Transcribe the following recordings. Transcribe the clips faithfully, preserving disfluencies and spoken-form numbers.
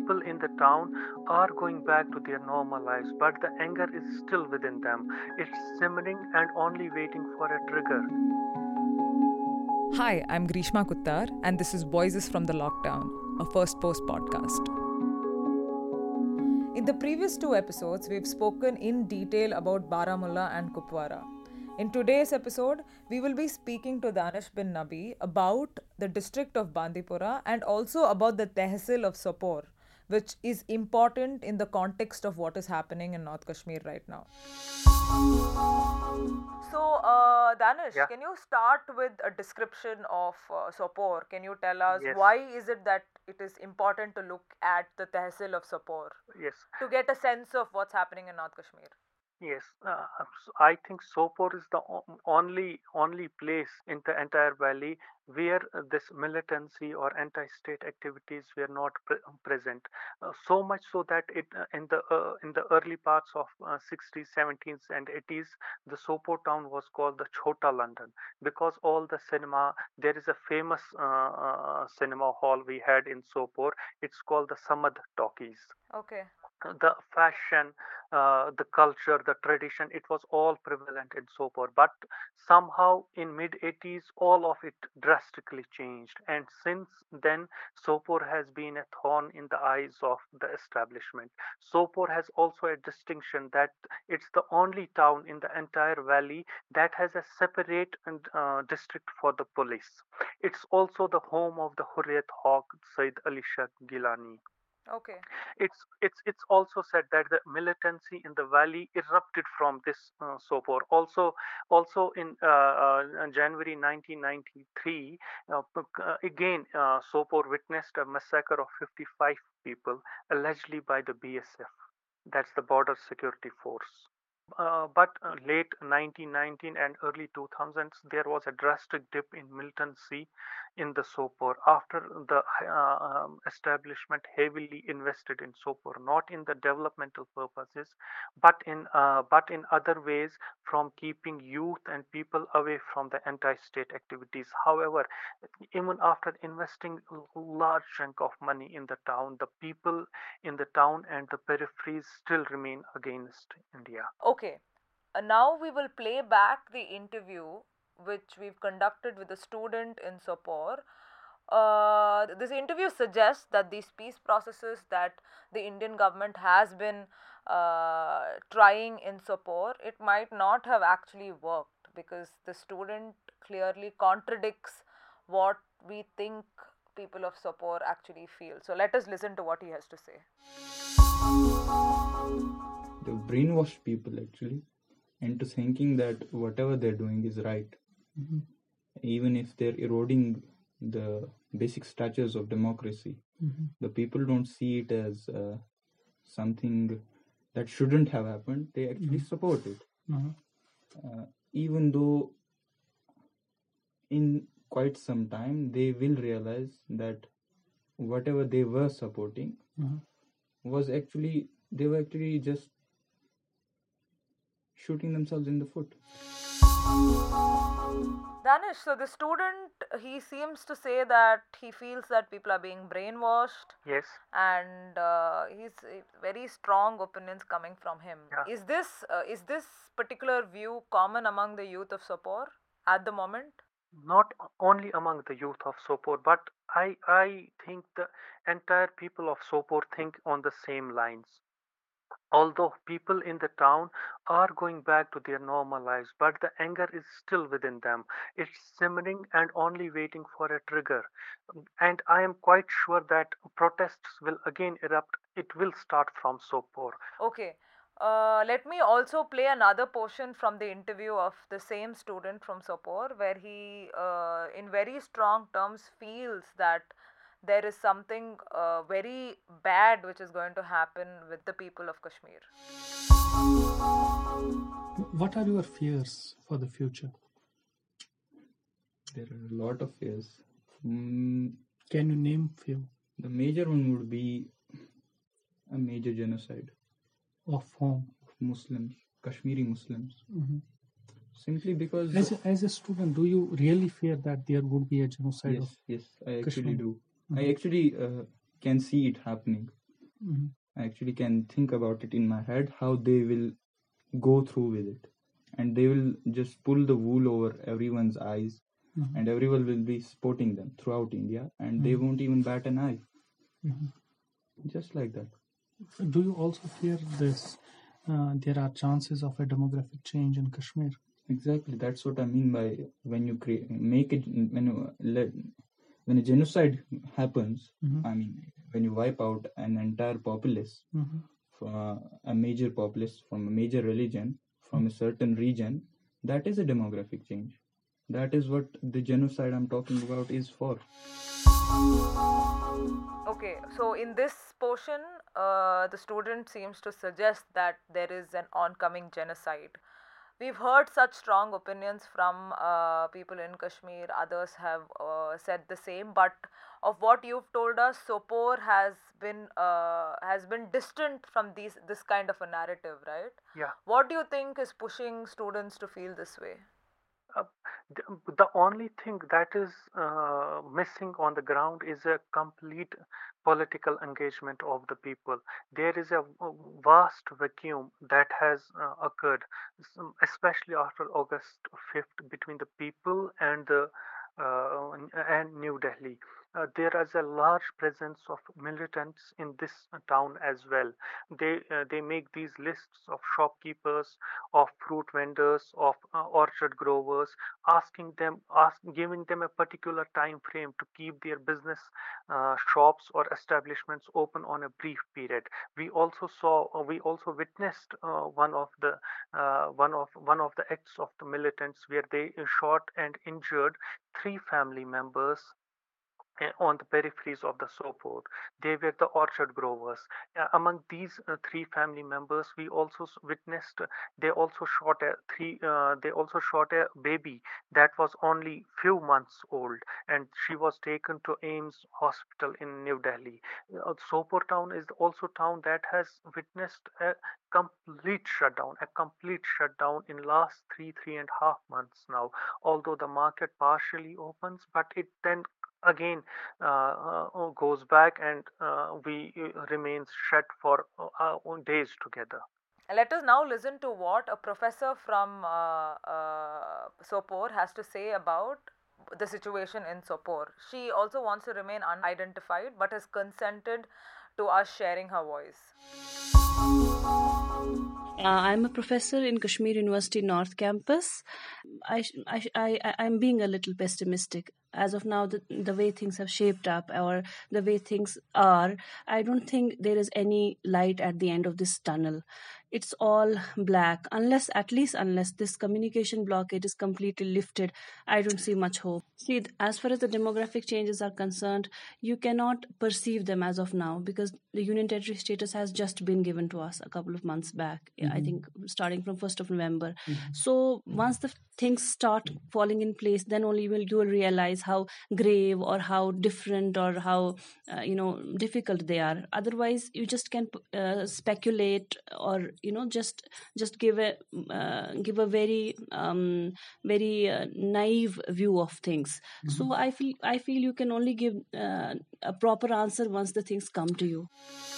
people in the town are going back to their normal lives, but the anger is still within them. It's simmering and only waiting for a trigger. Hi, I'm Grishma Kuttar, and this is Voices from the Lockdown, a First Post podcast. In the previous two episodes, we've spoken in detail about Baramulla and Kupwara. In today's episode, we will be speaking to Danish bin Nabi about the district of Bandipora and also about the Tehsil of Sopore, which is important in the context of what is happening in North Kashmir right now. So, uh, Danish, Yeah. can you start with a description of uh, Sopore? Can you tell us Yes. why is it that it is important to look at the Tehsil of Sopore Yes. to get a sense of what's happening in North Kashmir? Yes, uh, s- I think Sopore is the o- only only place in the entire valley where uh, this militancy or anti-state activities were not pre- present. Uh, so much so that it uh, in the uh, in the early parts of uh, sixties, seventies, and eighties, the Sopore town was called the Chota London because all the cinema. There is a famous uh, uh, cinema hall we had in Sopore. It's called the Samad Talkies. Okay. The fashion, uh, the culture, the tradition, it was all prevalent in Sopore. But somehow in mid eighties, all of it drastically changed. And since then, Sopore has been a thorn in the eyes of the establishment. Sopore has also a distinction that it's the only town in the entire valley that has a separate uh, district for the police. It's also the home of the Hurriyat Hawk, Said Ali Shah Gilani. Okay. It's it's it's also said that the militancy in the valley erupted from this uh, Sopore. Also, also in uh, uh, January nineteen ninety-three, uh, uh, again uh, Sopore witnessed a massacre of fifty-five people, allegedly by the B S F. That's the Border Security Force. Uh, but uh, late nineteen nineteen and early two thousands, there was a drastic dip in militancy in the Sopore after the uh, um, establishment heavily invested in Sopore, not in the developmental purposes, but in uh, but in other ways, from keeping youth and people away from the anti-state activities. However, even after investing a large chunk of money in the town, the people in the town and the peripheries still remain against India. Okay. Uh, now we will play back the interview which we've conducted with a student in Sopore. Uh, this interview suggests that these peace processes that the Indian government has been uh, trying in Sopore, it might not have actually worked because the student clearly contradicts what we think people of Sopore actually feel. So let us listen to what he has to say. They brainwash people actually into thinking that whatever they're doing is right, Mhm. even if they're eroding the basic statutes of democracy. Mhm. The people don't see it as uh, something that shouldn't have happened. They actually Mhm. support it, Uh-huh. uh, even though in quite some time they will realize that whatever they were supporting Uh-huh. was actually they were actually just shooting themselves in the foot. Danish, so the student, he seems to say that he feels that people are being brainwashed, Yes. and uh, he's uh, very strong opinions coming from him. Yeah. Is this uh, is this particular view common among the youth of Sopore at the moment? Not only among the youth of Sopore, but I I think the entire people of Sopore think on the same lines. Although people in the town are going back to their normal lives, but the anger is still within them. It's simmering and only waiting for a trigger. And I am quite sure that protests will again erupt. It will start from Sopore. Okay. Uh, let me also play another portion from the interview of the same student from Sopore, where he, uh, in very strong terms, feels that there is something uh, very bad which is going to happen with the people of Kashmir. What are your fears for the future? There are a lot of fears. Mm, Can you name few? the major one would be a major genocide Of whom? of Muslims, Kashmiri Muslims, Mhm. simply because As a, as a student, do you really fear that there would be a genocide yes, of yes, I actually Kashmir? do. I Mhm. actually uh, can see it happening. Mhm. I actually can think about it in my head how they will go through with it, and they will just pull the wool over everyone's eyes, Mhm. and everyone will be supporting them throughout India, and they Mhm. won't even bat an eye, Mhm. just like that. Do you also fear this? Uh, there are chances of a demographic change in Kashmir. Exactly, that's what I mean by when you create, make it when you let when a genocide happens. Mhm. I mean, when you wipe out an entire populace, Mhm. from a, a major populace from a major religion from a certain region, that is a demographic change. That is what the genocide I'm talking about is for. Okay, so in this portion, uh, the student seems to suggest that there is an oncoming genocide. We've heard such strong opinions from uh, people in Kashmir, others have uh, said the same, but of what you've told us, Sopore has been uh, has been distant from these this kind of a narrative, right? Yeah. What do you think is pushing students to feel this way? Uh, the, the only thing that is uh, missing on the ground is a complete political engagement of the people. There is a vast vacuum that has uh, occurred, some- especially after August fifth, between the people and the uh, and New Delhi. Uh, there is a large presence of militants in this town as well. They uh, they make these lists of shopkeepers, of fruit vendors, of uh, orchard growers, asking them, ask, giving them a particular time frame to keep their business uh, shops or establishments open on a brief period. We also saw, uh, we also witnessed uh, one of the uh, one of one of the acts of the militants where they shot and injured three family members uh, on the peripheries of the Sopot. They were the orchard growers. Uh, among these uh, three family members, we also s- witnessed uh, they also shot a three. Uh, they also shot a baby that was only few months old, and she was taken to AIIMS Hospital in New Delhi. Uh, Sopot town is also town that has witnessed a complete shutdown, a complete shutdown in last three three and a half months now. Although the market partially opens, but it then again uh, uh, goes back and uh, we uh, remains shut for uh, uh, days together. Let us now listen to what a professor from uh, uh, Sopore has to say about the situation in Sopore. She also wants to remain unidentified but has consented to us sharing her voice. Uh, I'm a professor in Kashmir University North Campus. I, sh- I, sh- I, I- I'm being a little pessimistic. As of now, the, the way things have shaped up or the way things are, I don't think there is any light at the end of this tunnel. It's all black. Unless, at least, unless this communication blockade is completely lifted, I don't see much hope. See, th- as far as the demographic changes are concerned, you cannot perceive them as of now because the union territory status has just been given to us a couple of months back. Yeah, I Mhm. think starting from first of November. Mhm. So once the things start falling in place, then only will you will realize how grave or how different or how uh, you know difficult they are. Otherwise, you just can uh, speculate or you know just just give a uh, give a very um, very uh, naive view of things. So I feel I feel you can only give uh, a proper answer once the things come to you.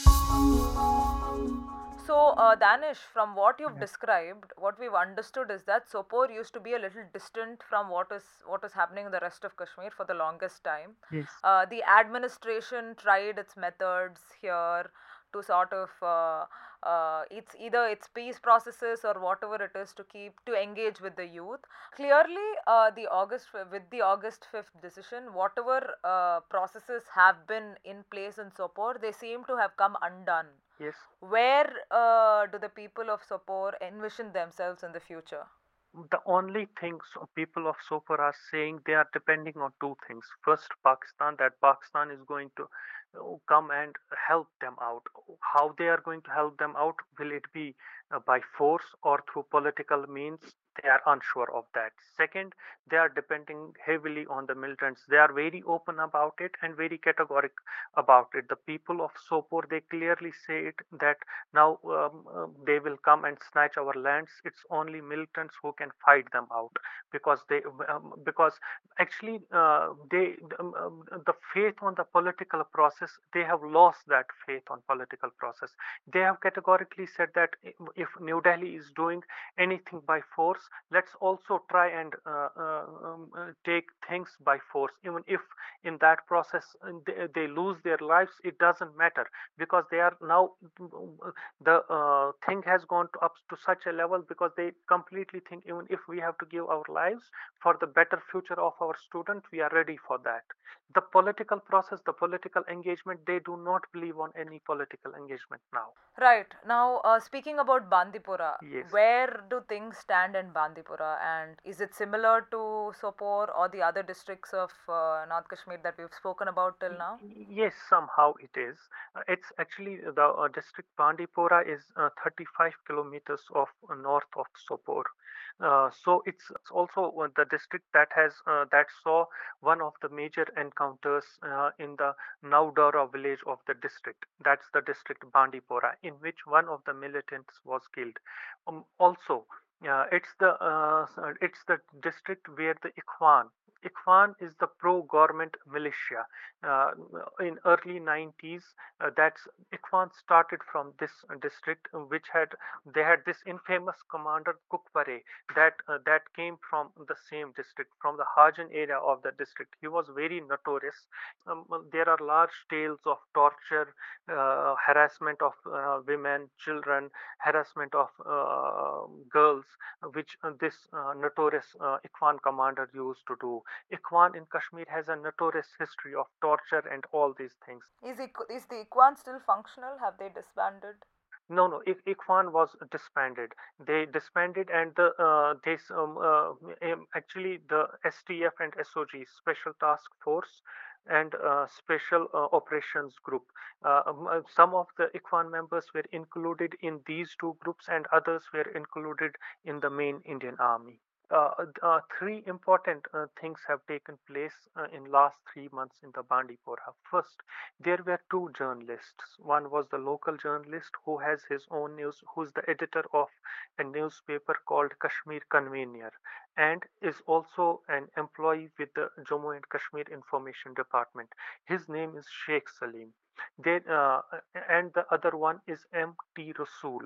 So, uh, Danish, from what you've described, what we've understood is that Sopore used to be a little distant from what is what is happening in the rest of Kashmir for the longest time. Yes. Uh, the administration tried its methods here to sort of uh, uh, it's either its peace processes or whatever it is to keep to engage with the youth. Clearly, uh, the August with the August fifth decision, whatever uh, processes have been in place in Sopore, they seem to have come undone. Yes. Where uh, do the people of Sopore envision themselves in the future? The only things people of Sopor are saying, they are depending on two things. First, Pakistan, that Pakistan is going to uh, come and help them out. How they are going to help them out? Will it be uh, by force or through political means? they are unsure of that. Second, they are depending heavily on the militants. They are very open about it and very categoric about it. The people of Sopor, they clearly say it that now um, uh, they will come and snatch our lands. It's only militants who can fight them out, because they um, because actually uh, they um, um, the faith on the political process, they have lost that faith on political process. They have categorically said that if New Delhi is doing anything by force, let's also try and uh, uh, um, uh, take things by force. Even if in that process uh, they, they lose their lives, it doesn't matter, because they are now the uh, thing has gone to, up to such a level, because they completely think even if we have to give our lives for the better future of our student, we are ready for that. The political process, the political engagement, they do not believe on any political engagement now. Right. Now, uh, speaking about Bandipora, Yes. where do things stand in Bandipora, and is it similar to Sopor or the other districts of uh, North Kashmir that we've spoken about till now? Yes, somehow it is. Uh, it's actually the uh, district Bandipora is uh, thirty-five kilometers of uh, north of Sopor. Uh, so it's, it's also uh, the district that has uh, that saw one of the major encounters uh, in the Naudara village of the district. That's the district Bandipora, in which one of the militants was killed. Um, also, uh, it's the uh, it's the district where the Ikhwan Ikhwan is the pro-government militia. Uh, in early nineties, uh, that's Ikhwan started from this district, uh, which had they had this infamous commander Kukpare that uh, that came from the same district, from the Hajan area of the district. He was very notorious. Um, well, there are large tales of torture, uh, harassment of uh, women, children, harassment of uh, girls, which uh, this uh, notorious uh, Ikhwan commander used to do. Ikhwan in Kashmir has a notorious history of torture and all these things. Is, Iq- is the Ikhwan still functional? Have they disbanded? No, no, Ik- Ikhwan was disbanded. They disbanded, and the uh, this um, uh, um, actually the S T F and S O G, Special Task Force, and uh, Special uh, Operations Group. Uh, um, uh, some of the Ikhwan members were included in these two groups, and others were included in the main Indian Army. Uh, uh, three important uh, things have taken place uh, in last three months in the Bandipora. First, there were two journalists. One was the local journalist who has his own news, who's the editor of a newspaper called Kashmir Convener, and is also an employee with the Jammu and Kashmir Information Department. His name is Sheikh Salim. They, uh, and the other one is M T Rasool.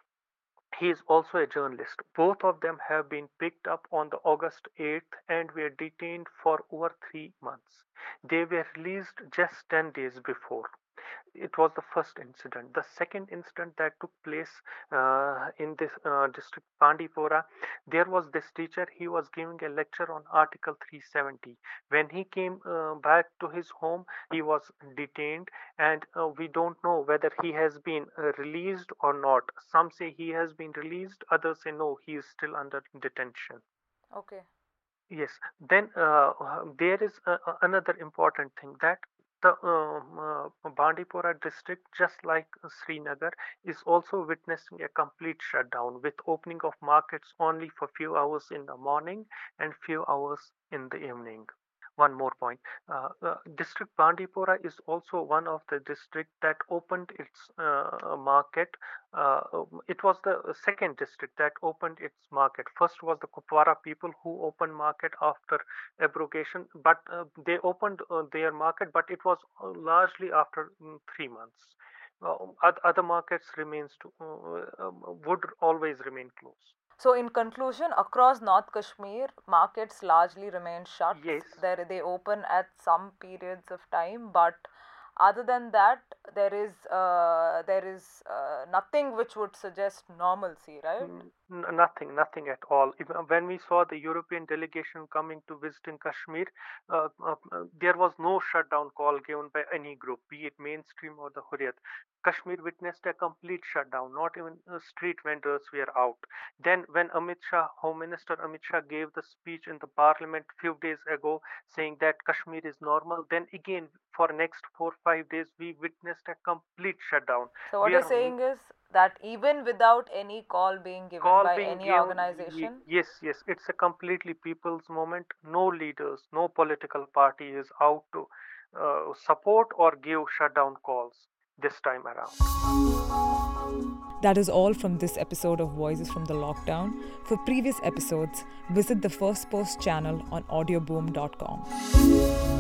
He is also a journalist. Both of them have been picked up on the August eighth and were detained for over three months. They were released just ten days before. It was the first incident. The second incident that took place uh, in this uh, district Pandipora, there was this teacher. He was giving a lecture on Article three seventy. When he came uh, back to his home, he was detained, and uh, we don't know whether he has been uh, released or not. Some say he has been released, others say no, he is still under detention. Okay. Yes, then uh, there is uh, uh, another important thing that the um, uh, Bandipora district, just like Srinagar, is also witnessing a complete shutdown with opening of markets only for few hours in the morning and few hours in the evening. One more point. Uh, uh, district Bandipora is also one of the district that opened its uh, market. Uh, um, it was the second district that opened its market. First was the Kupwara people who opened market after abrogation, but uh, they opened uh, their market, but it was uh, largely after mm, three months. Uh, oth- other markets remains to uh, um, would always remain closed. So, in conclusion, across North Kashmir, markets largely remain shut. Yes. There, they open at some periods of time, but other than that, there is uh, there is uh, nothing which would suggest normalcy, right? N- n- Nothing, nothing at all. Even when we saw the European delegation coming to visiting Kashmir, uh, uh, uh, there was no shutdown call given by any group, be it mainstream or the Hurriyat. Kashmir witnessed a complete shutdown. Not even uh, street vendors were out. Then, when Amit Shah, Home Minister Amit Shah, gave the speech in the Parliament few days ago, saying that Kashmir is normal, then again for next four five days we witnessed a complete shutdown. So, what Where you're saying is that even without any call being given Call by being any given, organization? yes, yes, it's a completely people's movement. No leaders, no political party is out to uh, support or give shutdown calls this time around. That is all from this episode of Voices from the Lockdown. For previous episodes, visit the First Post channel on audioboom dot com.